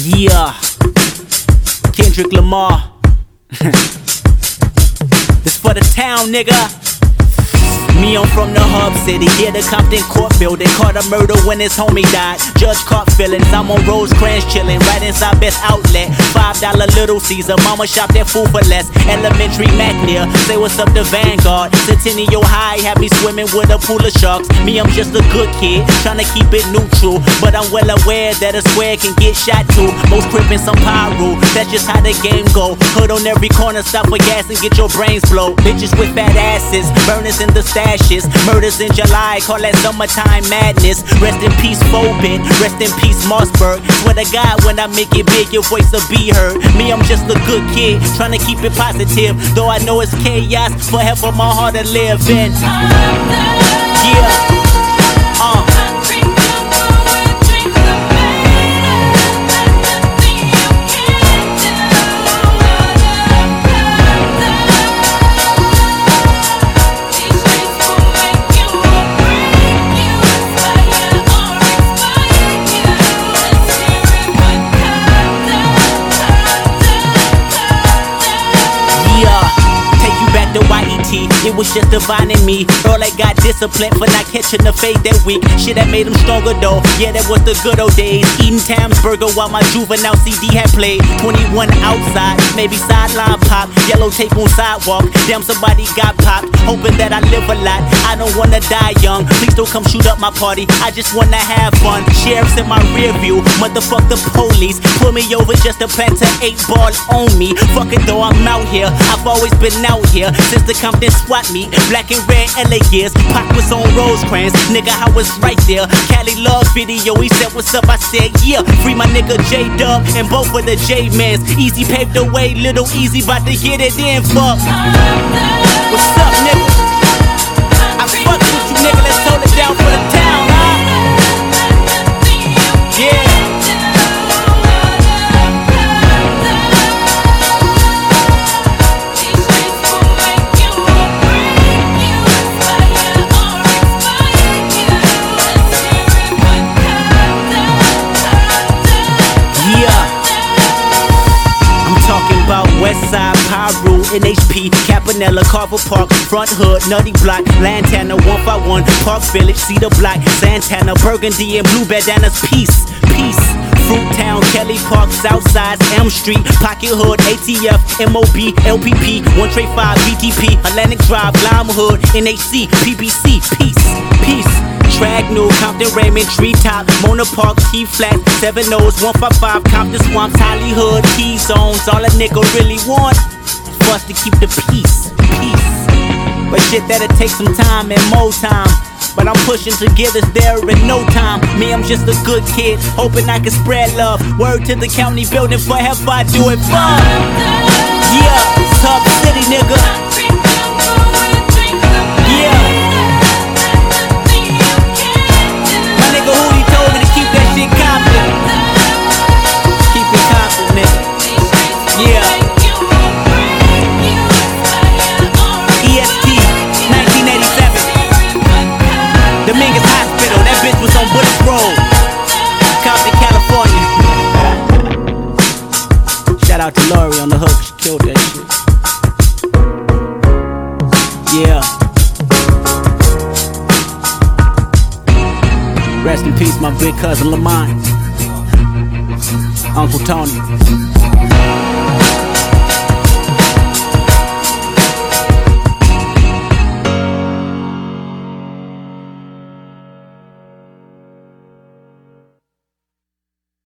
Yeah, Kendrick Lamar. This for the town, nigga. Me, I'm from the hub city, yeah, the Compton court building. Caught a murder when his homie died. Judge caught feelings. I'm on Rosecrans chillin', right inside Best Outlet. $5 Little Caesar, mama shopped at Food for Less. Elementary Mac near, say what's up to Vanguard. Centennial High, had me swimming with a pool of sharks. Me, I'm just a good kid, tryna keep it neutral. But I'm well aware that a square can get shot too. Most crippin' some pyro, that's just how the game go. Hood on every corner, stop for gas and get your brains blow. Bitches with fat asses, burners in the stashes. Murders in July, call that summertime madness. Rest in peace, Phobit, rest in peace, Mossberg. Swear to God, when I make it big, your voice will be heard. Me, I'm just a good kid, tryna keep it positive. Though I know it's chaos, forever my heart to live in. Yeah. It was just divine in me. Earl, I got disciplined for not catching the fade that week. Shit that made him stronger though. Yeah, that was the good old days. Eating Tam's burger while my juvenile CD had played. 21 outside, maybe sideline pop. Yellow tape on sidewalk. Damn, somebody got popped. Hoping that I live a lot. I don't wanna die young. Please don't come shoot up my party. I just wanna have fun. Sheriff's in my rear view. Motherfuck the police. Pull me over just to plant an 8-ball on me. Fuck it though, I'm out here. I've always been out here since the Compton swat me. Black and red LA gears. Pac was on Rosecrans. Nigga, I was right there. Cali Love video. He said, what's up? I said, yeah. Free my nigga J-Dub and both of the J-Mans. Easy paved the way. Little Easy about to get it in. Fuck. What's up, nigga? I fuck with you, nigga. Let's hold it down for the town, huh? Yeah. Westside, Pyro, NHP, Campanella, Carver Park, Front Hood, Nutty Block, Lantana, 151, Park Village, Cedar Block, Santana, Burgundy, and Blue Bandanas. Peace, peace. Fruit Town, Kelly Park, Southside, Elm Street, Pocket Hood, ATF, MOB, LPP, 135, BTP, Atlantic Drive, Lime Hood, NHC, PBC. Peace, peace. Tragnall, Compton, Raymond, Treetop, Mona Park, T-Flat, 7 O's, 155, Compton Swamps, Hollywood, T-Zones. All a nigga really want is for us to keep the peace, peace. But shit, that'll take some time and more time. But I'm pushing to get us there in no time. Me, I'm just a good kid, hoping I can spread love. Word to the county building, forever I do it fun. Yeah, Hub City, nigga. Yeah. Shout out to Lori on the hook, she killed that shit. Yeah. Rest in peace, my big cousin Lamont, Uncle Tony.